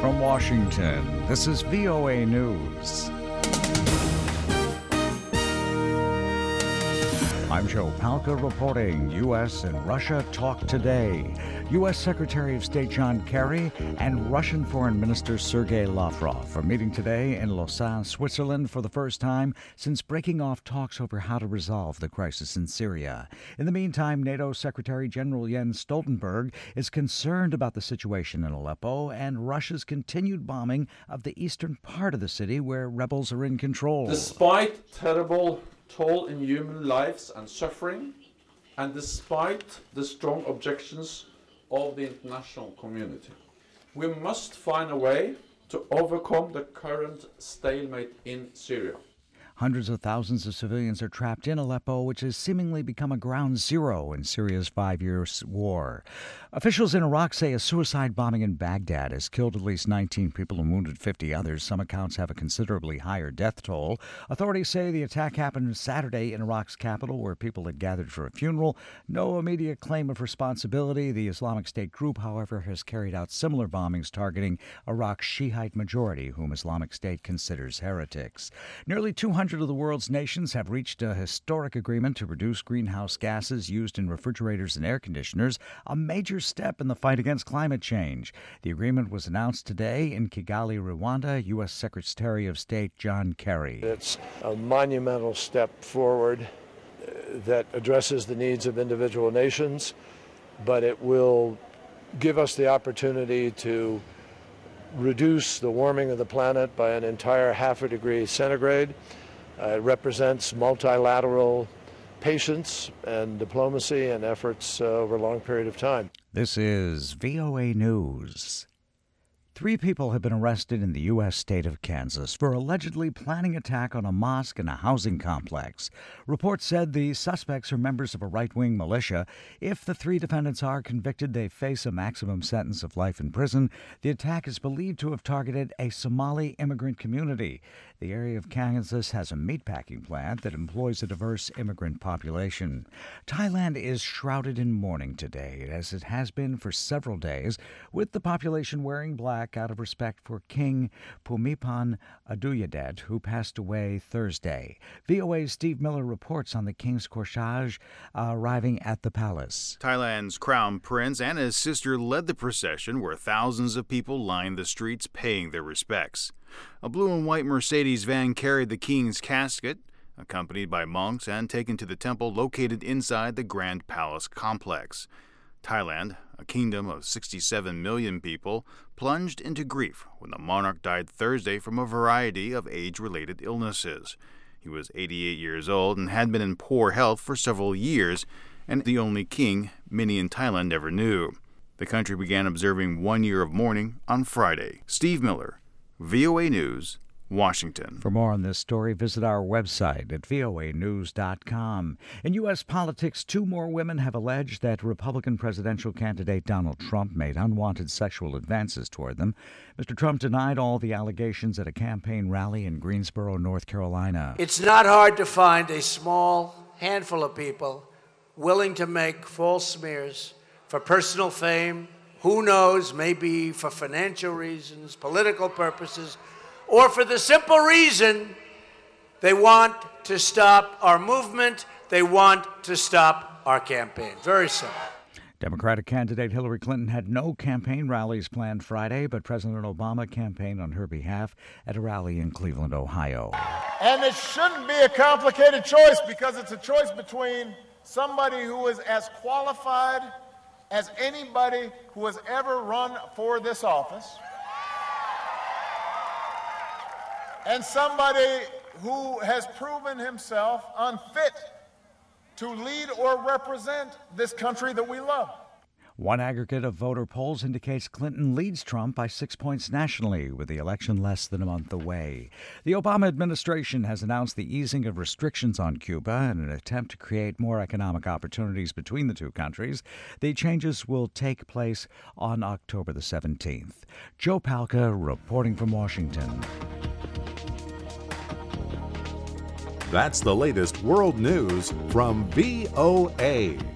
From Washington, this is VOA News. I'm Joe Palca reporting. U.S. and Russia talk today. U.S. Secretary of State John Kerry and Russian Foreign Minister Sergei Lavrov are meeting today in Lausanne, Switzerland for the first time since breaking off talks over how to resolve the crisis in Syria. In the meantime, NATO Secretary General Jens Stoltenberg is concerned about the situation in Aleppo and Russia's continued bombing of the eastern part of the city where rebels are in control. Despite terrible toll in human lives and suffering, and despite the strong objections of the international community, we must find a way to overcome the current stalemate in Syria. Hundreds of thousands of civilians are trapped in Aleppo, which has seemingly become a ground zero in Syria's 5-year war. Officials in Iraq say a suicide bombing in Baghdad has killed at least 19 people and wounded 50 others. Some accounts have a considerably higher death toll. Authorities say the attack happened Saturday in Iraq's capital, where people had gathered for a funeral. No immediate claim of responsibility. The Islamic State group, however, has carried out similar bombings targeting Iraq's Shiite majority, whom Islamic State considers heretics. Nearly 200 of the world's nations have reached a historic agreement to reduce greenhouse gases used in refrigerators and air conditioners, a major step in the fight against climate change. The agreement was announced today in Kigali, Rwanda. U.S. Secretary of State John Kerry. It's a monumental step forward that addresses the needs of individual nations, but it will give us the opportunity to reduce the warming of the planet by an entire 0.5 degree centigrade. It represents multilateral patience and diplomacy and efforts over a long period of time. This is VOA News. 3 people have been arrested in the U.S. state of Kansas for allegedly planning attack on a mosque and a housing complex. Reports said the suspects are members of a right-wing militia. If the 3 defendants are convicted, they face a maximum sentence of life in prison. The attack is believed to have targeted a Somali immigrant community. The area of Kansas has a meatpacking plant that employs a diverse immigrant population. Thailand is shrouded in mourning today, as it has been for several days, with the population wearing black out of respect for King Bhumibol Adulyadej, who passed away Thursday. VOA's Steve Miller reports on the king's cortege arriving at the palace. Thailand's crown prince and his sister led the procession, where thousands of people lined the streets paying their respects. A blue and white Mercedes van carried the king's casket, accompanied by monks, and taken to the temple located inside the Grand Palace complex. Thailand, a kingdom of 67 million people, plunged into grief when the monarch died Thursday from a variety of age-related illnesses. He was 88 years old and had been in poor health for several years, and the only king many in Thailand ever knew. The country began observing 1 year of mourning on Friday. Steve Miller, VOA News, Washington. For more on this story, visit our website at voanews.com. In U.S. politics, 2 more women have alleged that Republican presidential candidate Donald Trump made unwanted sexual advances toward them. Mr. Trump denied all the allegations at a campaign rally in Greensboro, North Carolina. It's not hard to find a small handful of people willing to make false smears for personal fame, who knows, maybe for financial reasons, political purposes, or for the simple reason they want to stop our movement, they want to stop our campaign. Very simple. Democratic candidate Hillary Clinton had no campaign rallies planned Friday, but President Obama campaigned on her behalf at a rally in Cleveland, Ohio. And it shouldn't be a complicated choice, because it's a choice between somebody who is as qualified as anybody who has ever run for this office and somebody who has proven himself unfit to lead or represent this country that we love. One aggregate of voter polls indicates Clinton leads Trump by 6 points nationally, with the election less than a month away. The Obama administration has announced the easing of restrictions on Cuba in an attempt to create more economic opportunities between the 2 countries. The changes will take place on October the 17th. Joe Palca reporting from Washington. That's the latest world news from VOA.